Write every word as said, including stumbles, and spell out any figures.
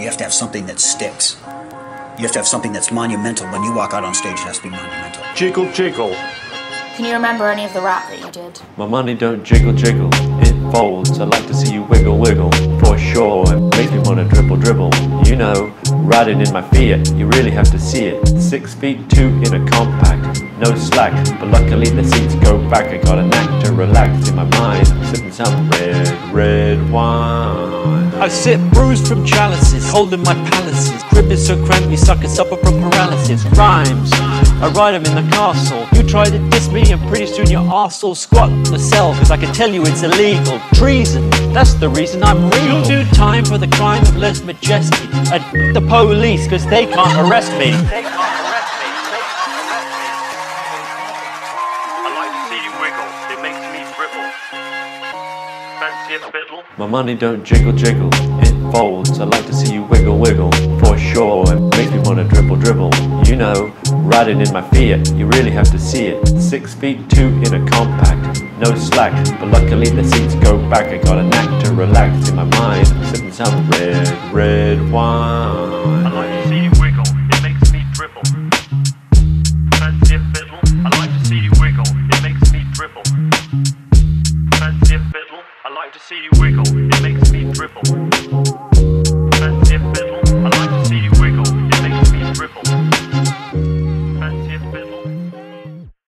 You have to have something that sticks. You have to have something that's monumental. When you walk out on stage, it has to be monumental. Jiggle, jiggle. Can you remember any of the rap that you did? My money don't jiggle, jiggle. It folds. I like to see you wiggle, wiggle. For sure, it makes me wanna dribble, dribble. You know, riding in my Fiat, you really have to see it. Six feet two in a compact, no slack. But luckily the seats go back. I got a knack to relax in my mind. I'm sipping some red, red wine. I sit bruised from chalices, holding my palaces. Crib is so cramped, you suckers suffer from paralysis. Rhymes, I ride them in the castle. You try to diss me and pretty soon your arse will squat in the cell. Cause I can tell you it's illegal. Treason, that's the reason I'm real. You'll do time for the crime of less majesty. And f- the police cause they can't arrest me. They can't arrest me. They can't arrest me. I like to see you wiggle, it makes me dribble. Fancy a fiddle? My money don't jiggle, jiggle. It folds. I like to see you wiggle, wiggle. For sure, it makes me wanna dribble, dribble. You know, riding in my Fiat, you really have to see it. Six feet two in a compact, no slack. But luckily the seats go back. I got a knack to relax in my mind. I'm sipping some red, red wine. I like to see you wiggle, it makes me dribble. Fancy a fiddle? I like to see you wiggle, it makes me dribble. Fancy a fiddle? I like to see you wiggle, it makes me dribble.